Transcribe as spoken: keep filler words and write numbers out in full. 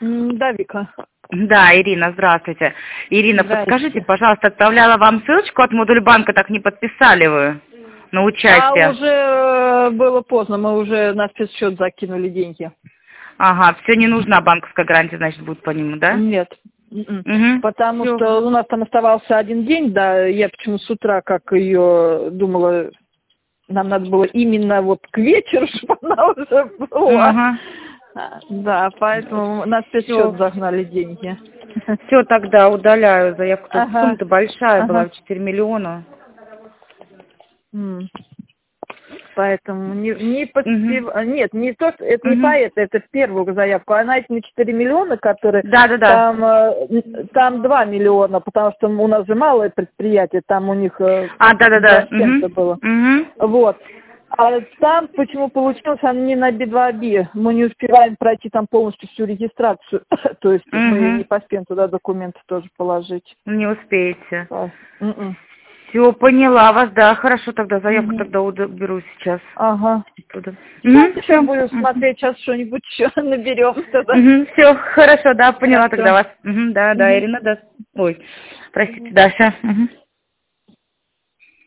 М, Да, Вика. Да, Ирина, здравствуйте. Ирина, Здравствуйте. подскажите, пожалуйста, отправляла вам ссылочку от модуль банка, так не подписали вы на А участие. уже э, было поздно, мы уже на спецсчет закинули деньги. Ага, все, не нужна банковская гарантия, значит, будет по нему, да? Нет. М-м. Угу. Потому Всё. что у нас там оставался один день, да, я почему с утра, как ее думала, нам надо было именно вот к вечеру, чтобы она уже была. Ага. А, Да, поэтому на спецсчет Всё. загнали деньги. Все, тогда удаляю заявку. Тут Ага, сумма-то большая была, ага. четыре миллиона. М. Поэтому не, не Угу. поспев... Нет, не то, что- это не по Угу. это, это первую заявку. Она эти на четыре миллиона, которые Да, да, да. там, э, там два миллиона, потому что у нас же малое предприятие, там у них э, А, да, да, два да. с чем-то было. Угу. Угу. Вот. А там почему получилось, она не на би два би. Мы не успеваем пройти там полностью всю регистрацию. То есть мы не Угу. поспеем туда документы тоже положить. Не успеете. А, м-м. Все, поняла вас, да, хорошо, тогда заявку Мгм. тогда уберу сейчас. Ага. Оттуда. Сейчас Угу, еще все. будем смотреть, сейчас что-нибудь еще наберем тогда. Угу, все, хорошо, да, поняла тогда Хорошо. вас. Угу, да, да, Мгм. Ирина, да. Ой, простите, Даша. Угу.